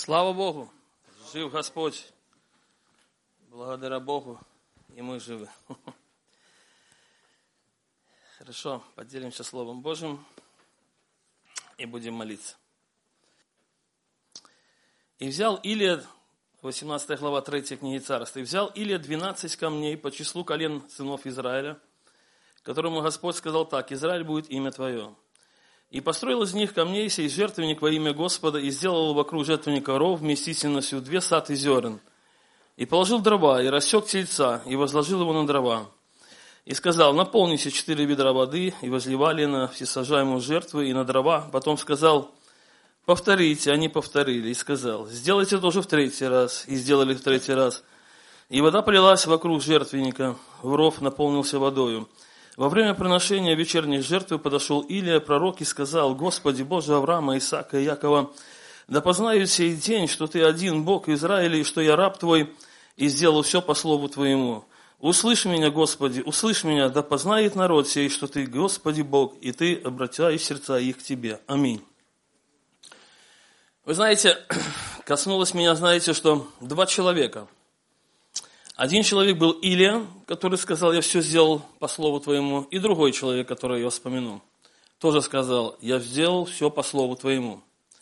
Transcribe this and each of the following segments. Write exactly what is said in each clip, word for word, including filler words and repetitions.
Слава Богу, жив Господь, благодаря Богу, и мы живы. Хорошо, поделимся Словом Божьим и будем молиться. И взял Илия, восемнадцатая глава третьей книги Царств, и взял Илия двенадцать камней по числу колен сынов Израиля, которому Господь сказал так: Израиль будет имя твое. И построил из них камней сей жертвенник во имя Господа, и сделал вокруг жертвенника ров вместительностью две саты зерен. И положил дрова, и рассек тельца, и возложил его на дрова. И сказал: наполните четыре ведра воды, и возливали на всесожжаемую жертву и на дрова. Потом сказал: повторите. Они повторили. И сказал: сделайте тоже в третий раз. И сделали в третий раз. И вода полилась вокруг жертвенника, в ров наполнился водою. Во время приношения вечерней жертвы подошел Илия, пророк, и сказал: Господи, Боже Авраама, Исаака и Якова, да познаю сей день, что Ты один Бог Израиля, и что я раб Твой, и сделал все по слову Твоему. Услышь меня, Господи, услышь меня, да познает народ сей, что Ты, Господи, Бог, и Ты обратяешь сердца их к Тебе. Аминь. Вы знаете, коснулось меня, знаете, что два человека. Один человек был Илия, который сказал: я все сделал по слову Твоему. И другой человек, который я вспомянул, тоже сказал: я сделал все по слову Твоему.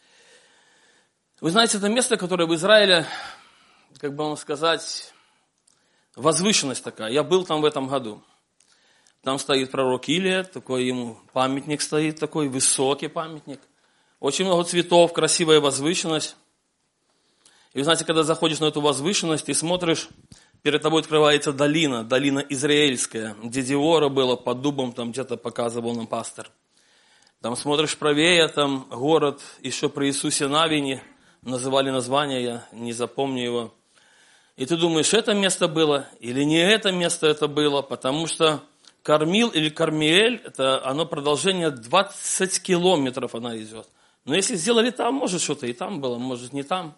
Вы знаете, это место, которое в Израиле, как бы вам сказать, возвышенность такая. Я был там в этом году. Там стоит пророк Илия, такой ему памятник стоит, такой высокий памятник. Очень много цветов, красивая возвышенность. И вы знаете, когда заходишь на эту возвышенность и смотришь, перед тобой открывается долина, долина Израильская, где Диора было под дубом, там где-то показывал нам пастор. Там смотришь правее, там город еще при Иисусе Навине, называли название, я не запомню его. И ты думаешь, это место было или не это место это было, потому что Кармил или Кармиэль, это оно продолжение двадцать километров она идет. Но если сделали там, может что-то и там было, может не там.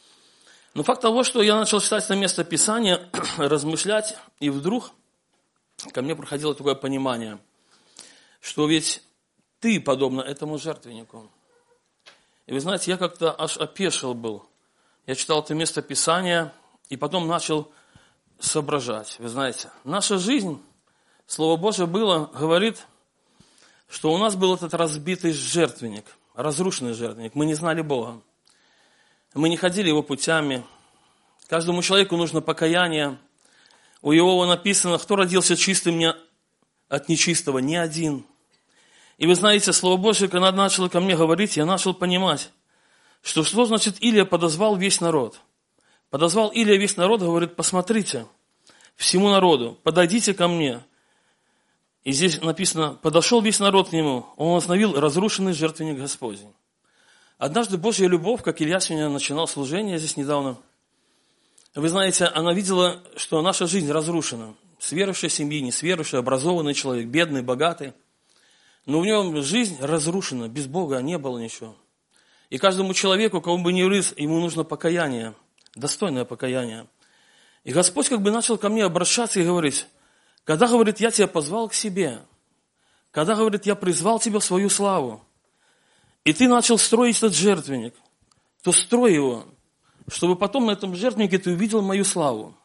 Но факт того, что я начал читать это место Писания, размышлять, и вдруг ко мне проходило такое понимание, что ведь ты подобно этому жертвеннику. И вы знаете, я как-то аж опешил был. Я читал это место Писания, и потом начал соображать. Вы знаете, наша жизнь, Слово Божие было, говорит, что у нас был этот разбитый жертвенник, разрушенный жертвенник. Мы не знали Бога. Мы не ходили Его путями. Каждому человеку нужно покаяние. У Иова написано: кто родился чистым не от нечистого? Ни один. И вы знаете, Слово Божие, когда начало ко мне говорить, я начал понимать, что что значит Илия подозвал весь народ. Подозвал Илия весь народ, говорит: посмотрите, всему народу, подойдите ко мне. И здесь написано: подошел весь народ к нему, он остановил разрушенный жертвенник Господень. Однажды Божья любовь, как Илья сегодня начинал служение здесь недавно, вы знаете, она видела, что наша жизнь разрушена. С верующей семьи, не с верующей, образованный человек, бедный, богатый. Но в нем жизнь разрушена, без Бога не было ничего. И каждому человеку, кому бы ни рыс, ему нужно покаяние, достойное покаяние. И Господь как бы начал ко мне обращаться и говорить: когда, говорит, я тебя позвал к себе, когда, говорит, я призвал тебя в свою славу, и ты начал строить этот жертвенник, то строй его, чтобы потом на этом жертвеннике ты увидел мою славу.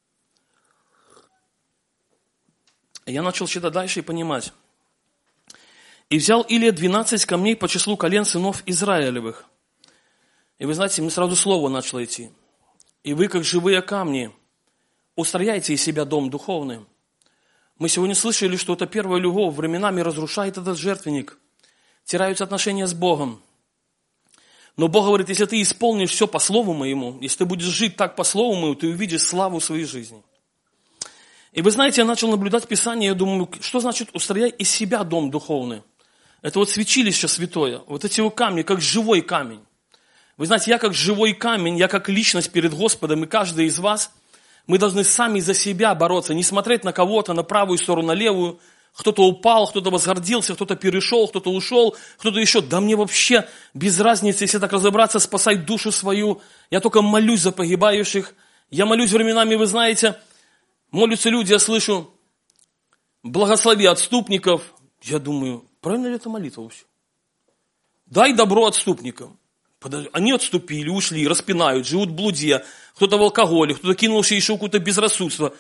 И я начал читать дальше и понимать. И взял Илия двенадцать камней по числу колен сынов Израилевых. И вы знаете, мне сразу слово начало идти. И вы, как живые камни, устрояйте из себя дом духовный. Мы сегодня слышали, что это первая любовь временами разрушает этот жертвенник. Теряются отношения с Богом. Но Бог говорит: если ты исполнишь все по слову моему, если ты будешь жить так по слову моему, ты увидишь славу своей жизни. И вы знаете, я начал наблюдать Писание, я думаю, что значит устрояй из себя дом духовный? Это вот святилище святое, вот эти вот камни, как живой камень. Вы знаете, я как живой камень, я как личность перед Господом, и каждый из вас, мы должны сами за себя бороться, не смотреть на кого-то, на правую сторону, на левую. Кто-то упал, кто-то возгордился, кто-то перешел, кто-то ушел, кто-то еще. Да мне вообще без разницы, если так разобраться, спасай душу свою. Я только молюсь за погибающих. Я молюсь временами, вы знаете, молятся люди, я слышу: благослови отступников. Я думаю, правильно ли это молитва вообще? Дай добро отступникам. Они отступили, ушли, распинают, живут в блуде. Кто-то в алкоголе, кто-то кинулся еще в какое-то безрассудство.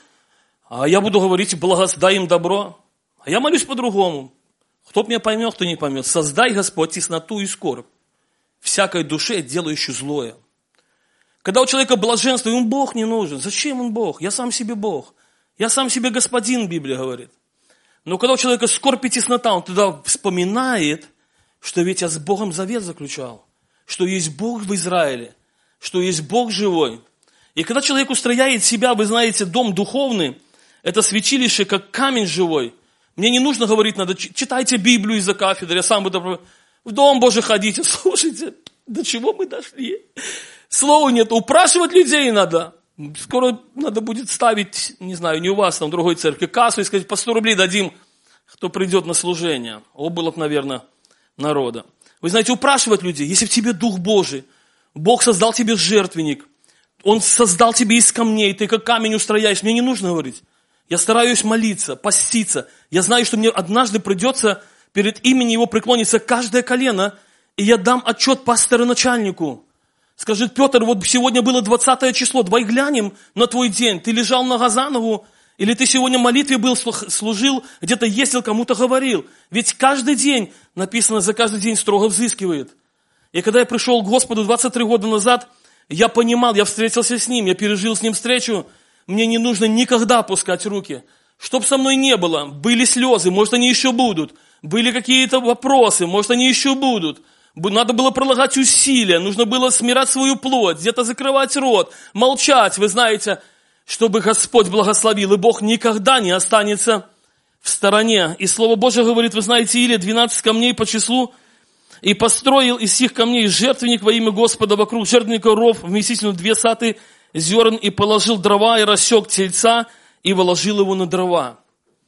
А я буду говорить, благосдай им добро. А я молюсь по-другому. Кто меня поймет, кто не поймет. Создай, Господь, тесноту и скорбь всякой душе, делающей злое. Когда у человека блаженство, ему Бог не нужен. Зачем он Бог? Я сам себе Бог. Я сам себе господин, Библия говорит. Но когда у человека скорбь и теснота, он тогда вспоминает, что ведь я с Богом завет заключал. Что есть Бог в Израиле. Что есть Бог живой. И когда человек устрояет себя, вы знаете, дом духовный, это святилище, как камень живой. Мне не нужно говорить, надо читайте Библию из-за кафедры, я сам буду... В Дом Божий ходите, слушайте, до чего мы дошли. Слова нет, упрашивать людей надо. Скоро надо будет ставить, не знаю, не у вас, там в другой церкви, кассу и сказать, по сто рублей дадим, кто придет на служение. Облак, наверное, народа. Вы знаете, упрашивать людей, если в тебе Дух Божий, Бог создал тебе жертвенник, Он создал тебе из камней, ты как камень устрояешь, мне не нужно говорить. Я стараюсь молиться, поститься. Я знаю, что мне однажды придется перед именем Его преклониться каждое колено, и я дам отчет пастору-начальнику. Скажет, Петр, вот сегодня было двадцатое число, давай глянем на твой день. Ты лежал нога за ногу, или ты сегодня в молитве был, служил, где-то ездил, кому-то говорил. Ведь каждый день, написано, за каждый день строго взыскивает. И когда я пришел к Господу двадцать три года назад, я понимал, я встретился с Ним, я пережил с Ним встречу, мне не нужно никогда опускать руки. Чтоб со мной не было, были слезы, может, они еще будут. Были какие-то вопросы, может, они еще будут. Надо было прилагать усилия, нужно было смирять свою плоть, где-то закрывать рот, молчать. Вы знаете, чтобы Господь благословил, и Бог никогда не останется в стороне. И Слово Божие говорит, вы знаете, Илия, двенадцать камней по числу, и построил из сих камней жертвенник во имя Господа вокруг жертвенника ров, вместительно две саты зерен, и положил дрова, и рассек тельца, и выложил его на дрова.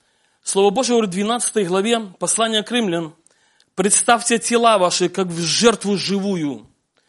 Слово Божие говорит в двенадцатой главе послания к римлянам, представьте тела ваши, как в жертву живую.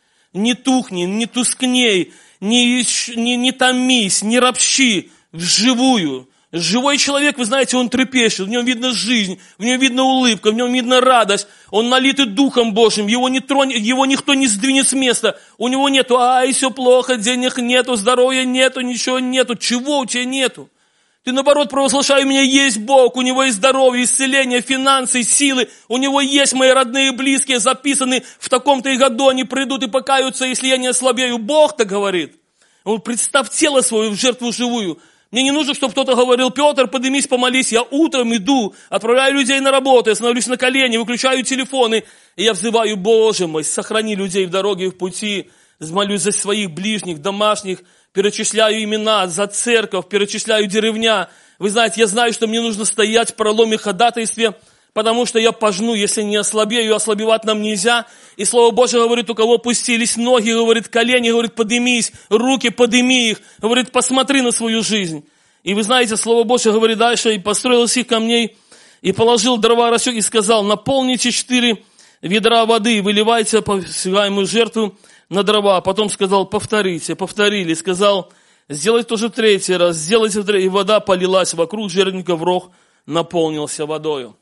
Не тухни, не тускней, не, не, не томись, не ропщи, в живую. Живой человек, вы знаете, он трепещет, в нем видно жизнь, в нем видно улыбка, в нем видно радость. Он налитый Духом Божьим, его, не тронет, его никто не сдвинет с места. У него нету, ай, все плохо, денег нету, здоровья нету, ничего нету. Чего у тебя нету? Ты, наоборот, провозглашай, у меня есть Бог, у Него есть здоровье, исцеление, финансы, силы. У Него есть мои родные и близкие, записаны в таком-то и году, они придут и покаются, если я не ослабею. Бог так говорит. Он, представь тело свое в жертву живую. Мне не нужно, чтобы кто-то говорил, Петр, поднимись, помолись. Я утром иду, отправляю людей на работу, я становлюсь на колени, выключаю телефоны. И я взываю, Боже мой, сохрани людей в дороге и в пути. Молюсь за своих ближних, домашних, перечисляю имена, за церковь, перечисляю деревня. Вы знаете, я знаю, что мне нужно стоять в проломе ходатайстве, потому что я пожну, если не ослабею, ослабевать нам нельзя. И Слово Божие говорит, у кого пустились ноги, говорит, колени, говорит, поднимись, руки подними их, говорит, посмотри на свою жизнь. И вы знаете, Слово Божие говорит дальше, и построил сих камней, и положил дрова рассек, и сказал, наполните четыре ведра воды, выливайте посылаемую жертву на дрова. Потом сказал, повторите, повторили, сказал, сделайте тоже третий раз, сделайте третий, и вода полилась вокруг жертвенника, в рог наполнился водою.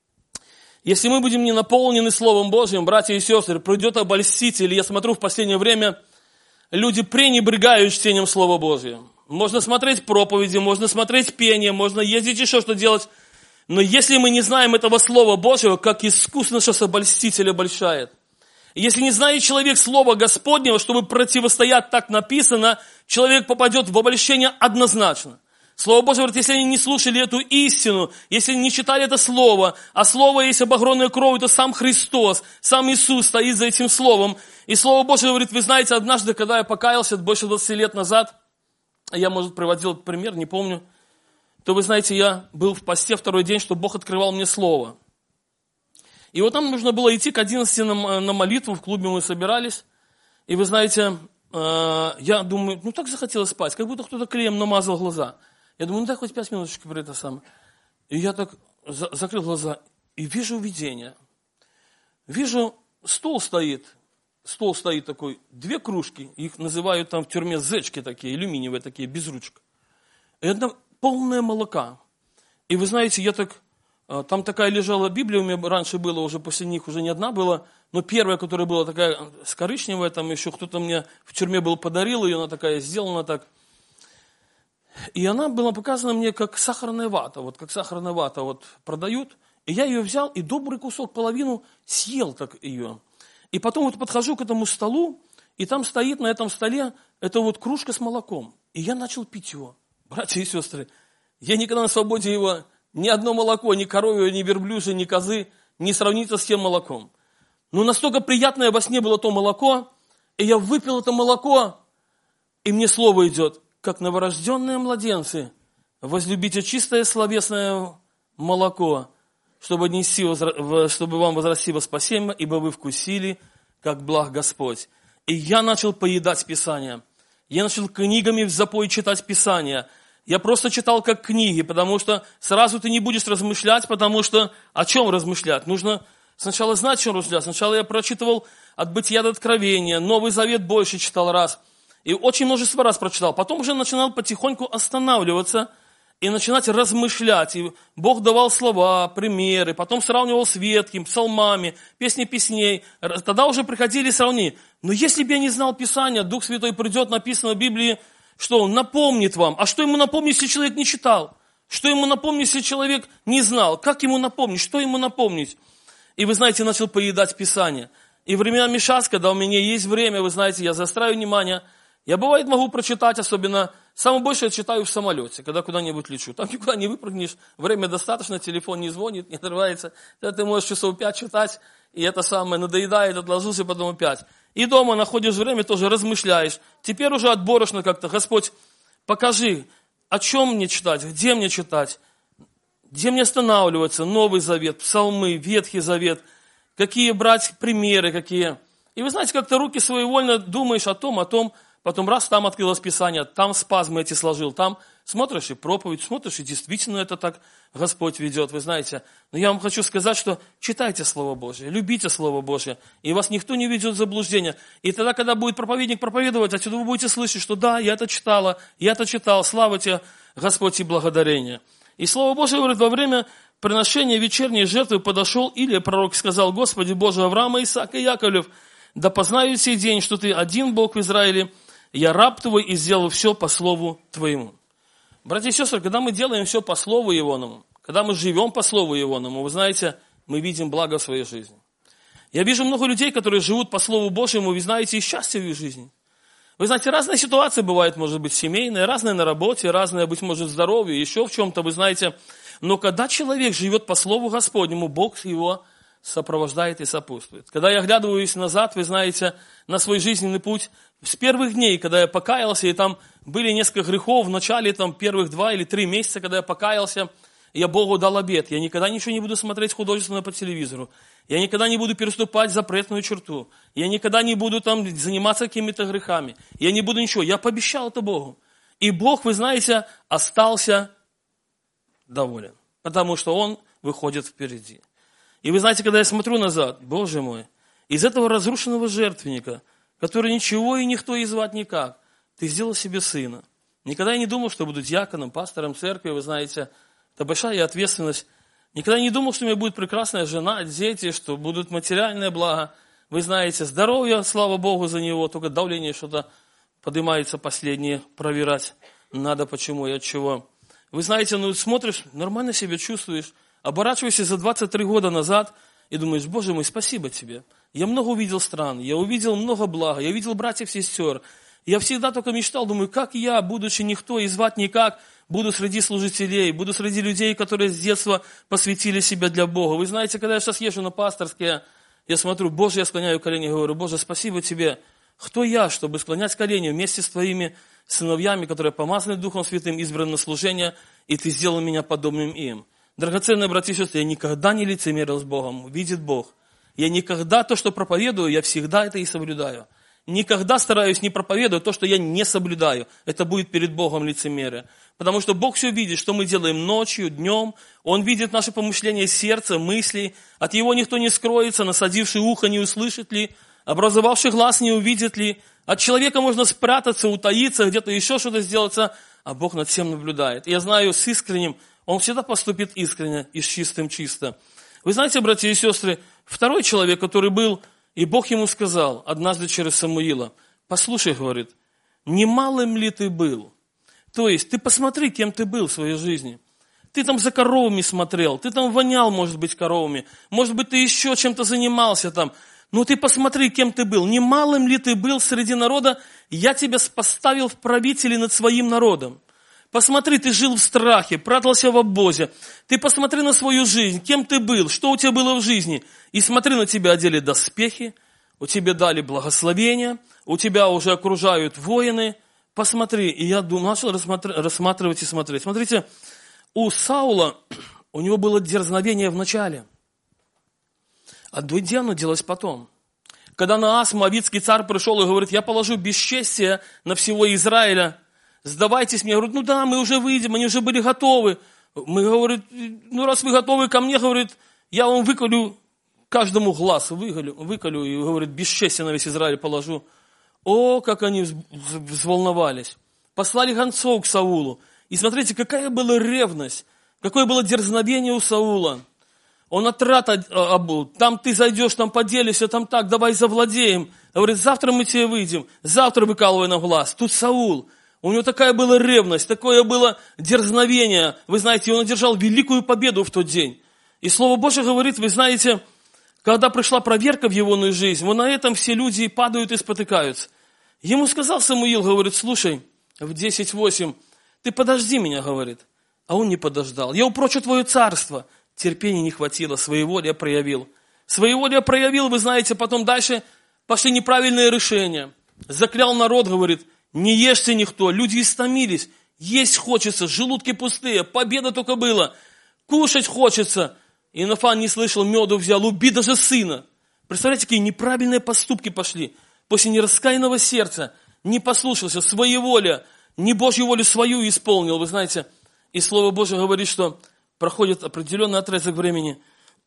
Если мы будем не наполнены Словом Божьим, братья и сестры, придет обольститель. Я смотрю, в последнее время люди пренебрегают чтением Слова Божьего. Можно смотреть проповеди, можно смотреть пение, можно ездить еще что делать. Но если мы не знаем этого Слова Божьего, как искусно сейчас обольститель обольщает. Если не знает человек Слова Господнего, чтобы противостоять, так написано, человек попадет в обольщение однозначно. Слово Божье говорит, если они не слушали эту истину, если не читали это Слово, а Слово есть обогренная кровь, то сам Христос, сам Иисус стоит за этим Словом. И Слово Божье говорит, вы знаете, однажды, когда я покаялся, больше двадцати лет назад, я, может, приводил этот пример, не помню, то, вы знаете, я был в посте второй день, что Бог открывал мне Слово. И вот нам нужно было идти к одиннадцати на, на молитву, в клубе мы собирались. И вы знаете, э, я думаю, ну так захотелось спать, как будто кто-то клеем намазал глаза. Я думаю, ну дай хоть пять минуточек про это самое. И я так за, закрыл глаза и вижу видение. Вижу, стол стоит, стол стоит такой, две кружки, их называют там в тюрьме зечки такие, алюминиевые такие, без ручек. И одна полная молока. И вы знаете, я так Там такая лежала Библия, у меня раньше было, уже после них уже не одна была, но первая, которая была такая с коричневая, там еще кто-то мне в тюрьме был, подарил ее, она такая сделана так. И она была показана мне как сахарная вата, вот как сахарная вата вот продают. И я ее взял и добрый кусок, половину съел так ее. И потом вот подхожу к этому столу, и там стоит на этом столе эта вот кружка с молоком. И я начал пить его. Братья и сестры, я никогда на свободе его, ни одно молоко, ни коровье, ни верблюжье, ни козы не сравнится с тем молоком. Но настолько приятное во сне было то молоко, и я выпил это молоко, и мне слово идет, как новорожденные младенцы, возлюбите чистое словесное молоко, чтобы, нести, чтобы вам возрасти во спасение, ибо вы вкусили, как благ Господь. И я начал поедать Писание. Я начал книгами в запой читать Писание. Я просто читал как книги, потому что сразу ты не будешь размышлять, потому что о чем размышлять? Нужно сначала знать, о чем размышлять. Сначала я прочитывал от Бытия до Откровения, Новый Завет больше читал раз. И очень множество раз прочитал. Потом уже начинал потихоньку останавливаться и начинать размышлять. И Бог давал слова, примеры, потом сравнивал с Ветхим, псалмами, песни песней. Тогда уже приходили сравнения. Но если бы я не знал Писания, Дух Святой придет, написано в Библии, что Он напомнит вам. А что ему напомнить, если человек не читал? Что ему напомнить, если человек не знал? Как ему напомнить? Что ему напомнить? И вы знаете, начал поедать Писание. И временами сейчас, когда у меня есть время, вы знаете, я заостряю внимание. Я, бывает, могу прочитать, особенно, самое большее я читаю в самолете, когда куда-нибудь лечу. Там никуда не выпрыгнешь, время достаточно, телефон не звонит, не отрывается. Тогда ты можешь часов пять читать, и это самое надоедает, отложился, потом опять. И дома находишь время, тоже размышляешь. Теперь уже отборочно как-то, Господь, покажи, о чем мне читать, где мне читать, где мне останавливаться, Новый Завет, Псалмы, Ветхий Завет, какие брать примеры, какие. И вы знаете, как-то руки своевольно думаешь о том, о том, потом раз там открылось Писание, там спазмы эти сложил, там смотришь и проповедь, смотришь, и действительно это так Господь ведет, вы знаете. Но я вам хочу сказать, что читайте Слово Божие, любите Слово Божие, и вас никто не ведет в заблуждение. И тогда, когда будет проповедник проповедовать, отсюда вы будете слышать, что да, я это читала, я это читал, слава тебе, Господь, и благодарение. И Слово Божие говорит, во время приношения вечерней жертвы подошел Илия, пророк, и сказал, Господи Боже Авраама, Исаака и Яковлев, да познаю сей день, что Ты один Бог в Израиле, я раб Твой и сделал все по Слову Твоему. Братья и сестры, когда мы делаем все по Слову Ионому, когда мы живем по Слову Ионому, вы знаете, мы видим благо в своей жизни. Я вижу много людей, которые живут по Слову Божьему, вы знаете, и счастье в их жизни. Вы знаете, разные ситуации бывают, может быть, семейные, разные на работе, разные, быть может, в здоровье, еще в чем-то, вы знаете. Но когда человек живет по Слову Господнему, Бог его сопровождает и сопутствует. Когда я оглядываюсь назад, вы знаете, на свой жизненный путь, с первых дней, когда я покаялся, и там были несколько грехов, в начале там, первых два или три месяца, когда я покаялся, я Богу дал обет. Я никогда ничего не буду смотреть художественно по телевизору. Я никогда не буду переступать запретную черту. Я никогда не буду там заниматься какими-то грехами. Я не буду ничего. Я пообещал это Богу. И Бог, вы знаете, остался доволен. Потому что Он выходит впереди. И вы знаете, когда я смотрю назад, Боже мой, из этого разрушенного жертвенника, который ничего и никто и звать никак, Ты сделал себе сына. Никогда я не думал, что буду диаконом, пастором церкви, вы знаете, это большая ответственность. Никогда не думал, что у меня будет прекрасная жена, дети, что будут материальные блага. Вы знаете, здоровье, слава Богу за него, только давление что-то поднимается последнее, проверять надо почему и от чего. Вы знаете, ну смотришь, нормально себя чувствуешь, оборачиваешься за двадцать три года назад и думаешь, Боже мой, спасибо Тебе. Я много увидел стран, я увидел много блага, я видел братьев и сестер. Я всегда только мечтал, думаю, как я, будучи никто и звать никак, буду среди служителей, буду среди людей, которые с детства посвятили себя для Бога. Вы знаете, когда я сейчас езжу на пасторские, я смотрю, Боже, я склоняю колени и говорю, Боже, спасибо Тебе. Кто я, чтобы склонять колени вместе с Твоими сыновьями, которые помазаны Духом Святым, избраны на служение, и Ты сделал меня подобным им. Драгоценные братья и сестры, я никогда не лицемерил с Богом, видит Бог. Я никогда то, что проповедую, я всегда это и соблюдаю. Никогда стараюсь не проповедовать то, что я не соблюдаю. Это будет перед Богом лицемерие. Потому что Бог все видит, что мы делаем ночью, днем. Он видит наши помышления сердца, мысли. От Его никто не скроется, насадивший ухо не услышит ли, образовавший глаз не увидит ли. От человека можно спрятаться, утаиться, где-то еще что-то сделаться, а Бог над всем наблюдает. И я знаю с искренним Он всегда поступит искренне и с чистым чисто. Вы знаете, братья и сестры, второй человек, который был, и Бог ему сказал однажды через Самуила, послушай, говорит, немалым ли ты был? То есть, ты посмотри, кем ты был в своей жизни. Ты там за коровами смотрел, ты там вонял, может быть, коровами, может быть, ты еще чем-то занимался там. Но ты посмотри, кем ты был. Немалым ли ты был среди народа, я тебя поставил в правители над своим народом. Посмотри, ты жил в страхе, прятался в обозе. Ты посмотри на свою жизнь, кем ты был, что у тебя было в жизни. И смотри, на тебя одели доспехи, у тебя дали благословение, у тебя уже окружают воины. Посмотри, и я думал, начал рассматривать и смотреть. Смотрите, у Саула, у него было дерзновение в начале. А где оно делось потом? Когда Наас, моавитский царь, пришел и говорит, я положу бесчестие на всего Израиля, сдавайтесь мне. Я говорю, ну да, мы уже выйдем, они уже были готовы. Мы, говорит, ну раз вы готовы ко мне, говорит, я вам выколю каждому глаз, выколю, выколю и, говорит, бесчестие на весь Израиль положу. О, как они взволновались. Послали гонцов к Саулу. И смотрите, какая была ревность, какое было дерзновение у Саула. Он отрад обул. Там ты зайдешь, там поделишься, там так, давай завладеем. Говорит, завтра мы тебе выйдем, завтра выкалывай нам глаз. Тут Саул. У него такая была ревность, такое было дерзновение. Вы знаете, он одержал великую победу в тот день. И Слово Божие говорит, вы знаете, когда пришла проверка в его жизнь, вот на этом все люди падают и спотыкаются. Ему сказал Самуил, говорит, слушай, в десять восемь, ты подожди меня, говорит. А он не подождал. Я упрочу твое царство. Терпения не хватило, своеволие проявил. Своеволие проявил, вы знаете, потом дальше пошли неправильные решения. Заклял народ, говорит, не ешьте никто. Люди истомились, есть хочется, желудки пустые, победа только была. Кушать хочется. Иоаннафан не слышал, меду взял, убей даже сына. Представляете, какие неправильные поступки пошли. После нераскаянного сердца не послушался, своеволие, не Божью волю свою исполнил. Вы знаете, и Слово Божие говорит, что проходит определенный отрезок времени,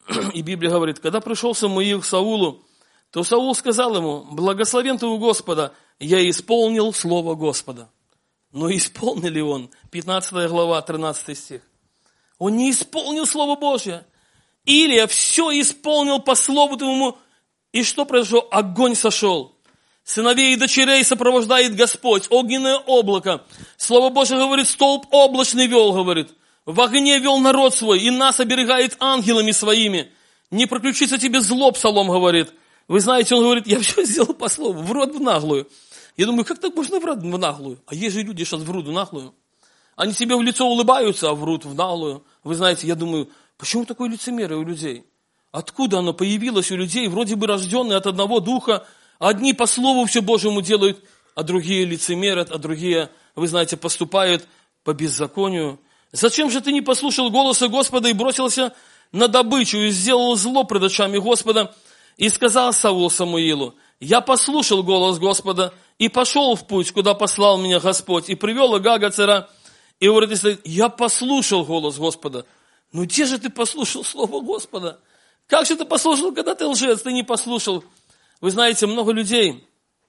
и Библия говорит, когда пришел Самуил к Саулу, то Саул сказал ему, благословен ты у Господа, я исполнил Слово Господа. Но исполнил ли он? пятнадцатая глава, тринадцатый стих. Он не исполнил Слово Божье. Илия все исполнил по Слову твоему, и что произошло? Огонь сошел. Сыновей и дочерей сопровождает Господь, огненное облако. Слово Божие говорит, столб облачный вел, говорит. В огне вел народ свой, и нас оберегает ангелами своими. Не проключится тебе зло, Псалом говорит. Вы знаете, он говорит, я все сделал по слову, врут в наглую. Я думаю, как так можно врать в наглую? А есть же люди сейчас врут в наглую. Они себе в лицо улыбаются, а врут в наглую. Вы знаете, я думаю, почему такое лицемерие у людей? Откуда оно появилось у людей, вроде бы рожденные от одного духа? Одни по слову все Божьему делают, а другие лицемерят, а другие, вы знаете, поступают по беззаконию. Зачем же ты не послушал голоса Господа и бросился на добычу и сделал зло пред очами Господа? И сказал Саул Самуилу, я послушал голос Господа и пошел в путь, куда послал меня Господь, и привел Агага царя. И говорит, я послушал голос Господа. Ну где же ты послушал слово Господа? Как же ты послушал, когда ты лжец, ты не послушал? Вы знаете, много людей,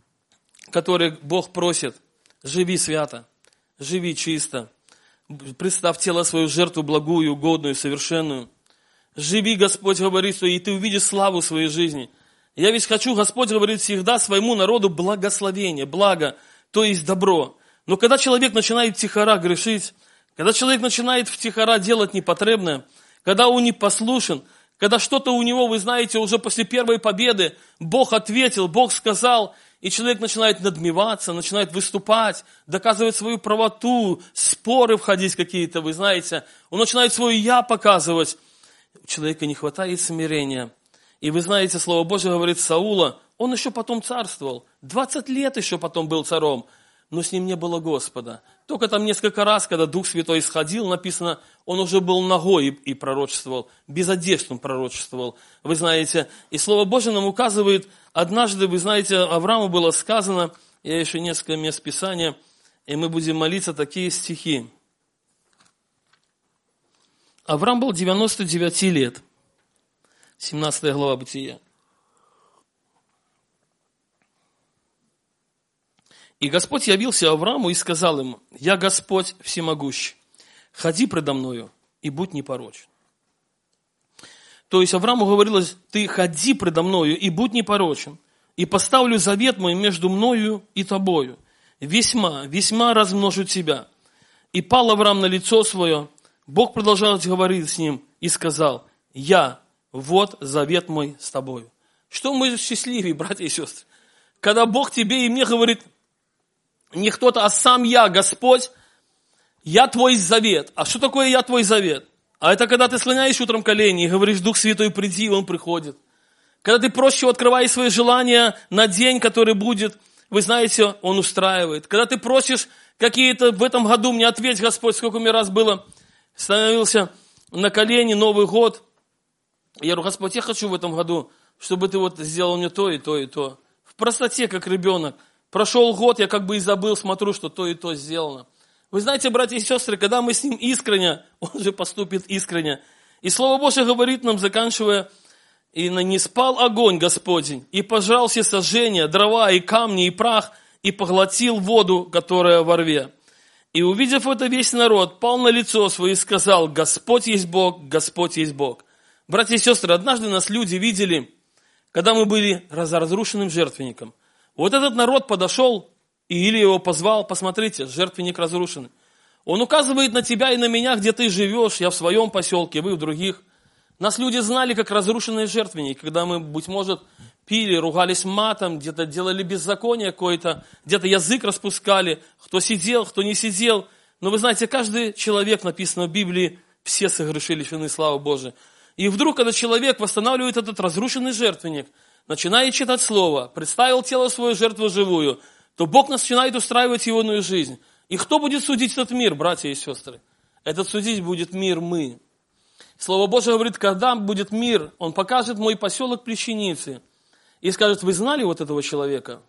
которые Бог просит, живи свято, живи чисто. Представь тело свою жертву благую, угодную, совершенную. Живи, Господь говорит, и ты увидишь славу своей жизни. Я ведь хочу, Господь говорит, всегда своему народу благословение, благо, то есть добро. Но когда человек начинает втихаря грешить, когда человек начинает втихаря делать непотребное, когда он не послушен, когда что-то у него, вы знаете, уже после первой победы Бог ответил, Бог сказал, и человек начинает надмеваться, начинает выступать, доказывать свою правоту, споры входить какие-то, вы знаете. Он начинает свое «я» показывать. У человека не хватает смирения. И вы знаете, Слово Божие говорит Саула, он еще потом царствовал, двадцать лет еще потом был царем, но с ним не было Господа. Только там несколько раз, когда Дух Святой сходил, написано, он уже был нагой и, и пророчествовал, без одежды он пророчествовал. Вы знаете, и Слово Божие нам указывает, однажды, вы знаете, Аврааму было сказано, я еще несколько мест Писания, и мы будем молиться такие стихи. Авраам был девяносто девять лет, семнадцатая глава Бытия. И Господь явился Аврааму и сказал ему, «Я Господь всемогущий, ходи предо мною и будь непорочен. То есть Аврааму говорилось: ты ходи предо мною и будь непорочен, и поставлю завет мой между мною и тобою. Весьма, весьма размножу тебя. И пал Авраам на лицо свое. Бог продолжал говорить с ним и сказал: я, вот завет мой с тобою. Что мы счастливее, братья и сестры, когда Бог тебе и мне говорит не кто-то, а сам я, Господь, я твой завет. А что такое я твой завет? А это когда ты склоняешь утром колени и говоришь: Дух Святой, приди, и Он приходит. Когда ты просишь его, открываешь свои желания на день, который будет, вы знаете, Он устраивает. Когда ты просишь какие-то, в этом году мне ответь, Господь, сколько мне раз было, становился на колени, Новый год. Я говорю: Господь, я хочу в этом году, чтобы ты вот сделал мне то и то и то. В простоте, как ребенок. Прошел год, я как бы и забыл, смотрю, что то и то сделано. Вы знаете, братья и сестры, когда мы с Ним искренне, Он же поступит искренне. И Слово Божие говорит нам, заканчивая: и не спал огонь Господень, и пожрал все сожжения, дрова и камни, и прах, и поглотил воду, которая во рве. И увидев это, весь народ пал на лицо свое и сказал: Господь есть Бог, Господь есть Бог. Братья и сестры, однажды нас люди видели, когда мы были разрушенным жертвенником. Вот этот народ подошел, и Илия его позвал: посмотрите, жертвенник разрушен. Он указывает на тебя и на меня, где ты живешь, я в своем поселке, вы в других. Нас люди знали как разрушенные жертвенники, когда мы, быть может, пили, ругались матом, где-то делали беззаконие какое-то, где-то язык распускали, кто сидел, кто не сидел. Но вы знаете, каждый человек, написано в Библии, все согрешили, лишены славы Божией. И вдруг, когда человек восстанавливает этот разрушенный жертвенник, начинает читать Слово, представил тело свою жертву живую, то Бог начинает устраивать его иную жизнь. И кто будет судить этот мир, братья и сестры? Этот судить будет мир мы. Слово Божие говорит: когда будет мир, Он покажет мой поселок Плещеницы и скажет: вы знали вот этого человека?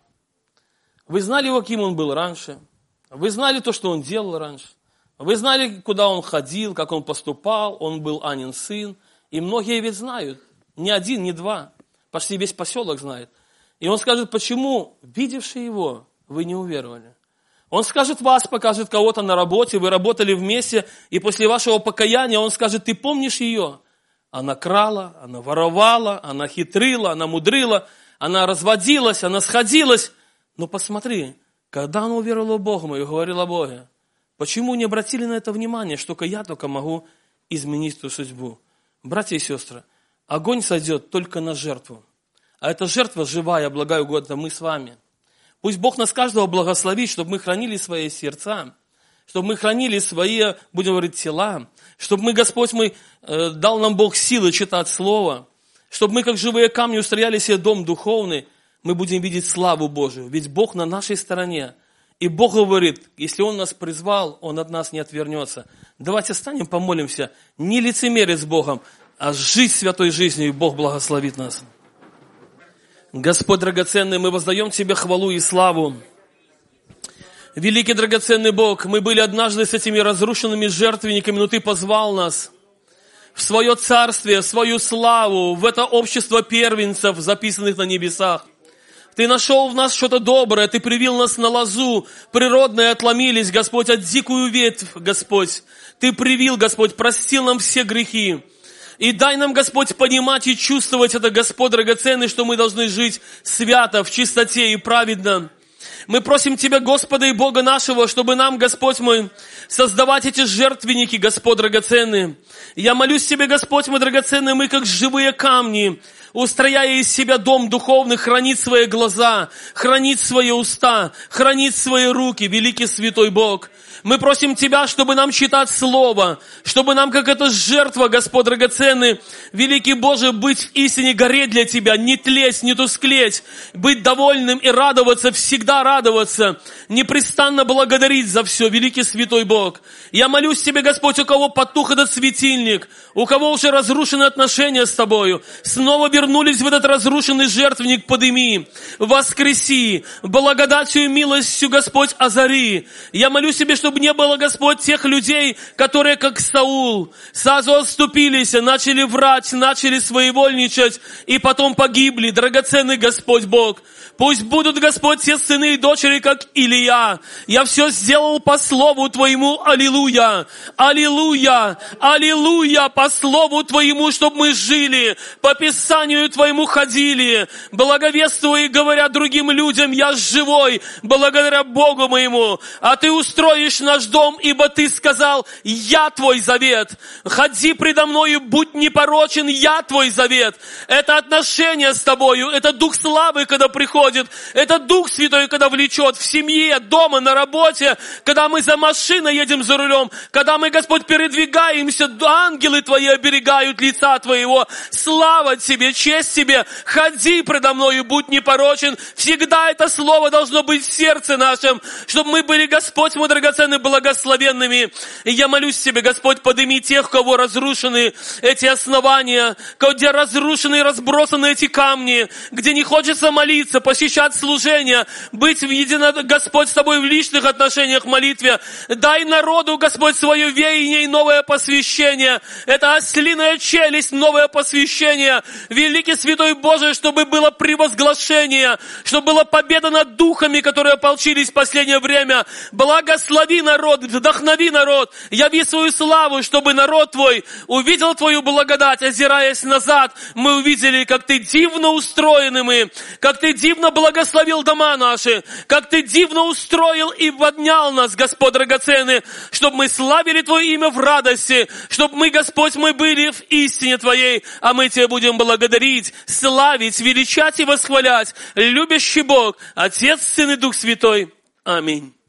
Вы знали, каким он был раньше? Вы знали то, что он делал раньше? Вы знали, куда он ходил, как он поступал? Он был Анин сын. И многие ведь знают. Ни один, ни два. Почти весь поселок знает. И он скажет: почему, видевшие его, вы не уверовали? Он скажет: вас покажет кого-то на работе, вы работали вместе, и после вашего покаяния он скажет: ты помнишь ее? Она крала, она воровала, она хитрила, она мудрила, она разводилась, она сходилась. Но посмотри, когда она уверовала в Бога и говорила о Боге, почему не обратили на это внимание, что только я только могу изменить ту судьбу? Братья и сестры, огонь сойдет только на жертву. А эта жертва живая, благоугодна мы с вами. Пусть Бог нас каждого благословит, чтобы мы хранили свои сердца, чтобы мы хранили свои, будем говорить, тела, чтобы мы, Господь, мы, э, дал нам Бог силы читать Слово, чтобы мы, как живые камни, устрояли себе дом духовный, мы будем видеть славу Божию. Ведь Бог на нашей стороне. И Бог говорит: если Он нас призвал, Он от нас не отвернется. Давайте станем, помолимся, не лицемерить с Богом, а жить святой жизнью, и Бог благословит нас. Господь драгоценный, мы воздаем Тебе хвалу и славу. Великий драгоценный Бог, мы были однажды с этими разрушенными жертвенниками, но Ты позвал нас в свое царствие, в свою славу, в это общество первенцев, записанных на небесах. Ты нашел в нас что-то доброе, Ты привил нас на лозу, природные отломились, Господь, от дикую ветвь, Господь. Ты привил, Господь, простил нам все грехи. И дай нам, Господь, понимать и чувствовать это, Господь драгоценный, что мы должны жить свято, в чистоте и праведно. Мы просим Тебя, Господа и Бога нашего, чтобы нам, Господь мой, создавать эти жертвенники, Господь драгоценный. Я молюсь Тебе, Господь мой драгоценный, мы как живые камни, устрояя из себя дом духовный, хранить свои глаза, хранить свои уста, хранить свои руки, великий святой Бог. Мы просим Тебя, чтобы нам читать Слово, чтобы нам, как эта жертва, Господь драгоценный, великий Боже, быть в истине, гореть для Тебя, не тлеть, не тусклеть, быть довольным и радоваться, всегда радоваться, непрестанно благодарить за все, великий святой Бог. Я молюсь Тебе, Господь, у кого потух этот светильник, у кого уже разрушены отношения с Тобою, снова вернулись в этот разрушенный жертвенник, подыми, воскреси, благодатью и милостью, Господь, озари. Я молюсь Тебе, чтобы не было, Господь, тех людей, которые, как Саул, сразу отступились, начали врать, начали своевольничать и потом погибли. Драгоценный Господь Бог, Пусть будут, Господь, те сыны и дочери, как Илия. Я все сделал по слову Твоему. Аллилуйя! Аллилуйя! Аллилуйя! По слову Твоему, чтобы мы жили, по Писанию Твоему ходили, благовествуя и говоря другим людям, я живой, благодаря Богу моему. А Ты устроишь наш дом, ибо Ты сказал, я Твой завет. Ходи предо мною, будь непорочен, я Твой завет. Это отношение с Тобою, это Дух славы, когда приходит, это Дух Святой, когда влечет в семье, дома, на работе, когда мы за машиной едем за рулем, когда мы, Господь, передвигаемся, ангелы Твои оберегают лица Твоего. Слава Тебе, честь Тебе, ходи предо мною, будь непорочен. Всегда это слово должно быть в сердце нашем, чтобы мы были, Господь, мой драгоценный, благословенными. И я молюсь Тебе, Господь, подними тех, у кого разрушены эти основания, где разрушены и разбросаны эти камни, где не хочется молиться, посещать служения, быть в едино, Господь, с Тобой в личных отношениях в молитве. Дай народу, Господь, свое веяние и новое посвящение. Это ослиная челюсть, новое посвящение. Великий Святой Божий, чтобы было превозглашение, чтобы была победа над духами, которые ополчились в последнее время. Благослови народ, вдохнови народ, яви свою славу, чтобы народ Твой увидел Твою благодать, озираясь назад. Мы увидели, как Ты дивно устроены мы, как Ты дивно благословил дома наши, как Ты дивно устроил и поднял нас, Господь драгоценный, чтобы мы славили Твое имя в радости, чтобы мы, Господь, мы были в истине Твоей, а мы Тебя будем благодарить, славить, величать и восхвалять. Любящий Бог, Отец, Сын и Дух Святой. Аминь.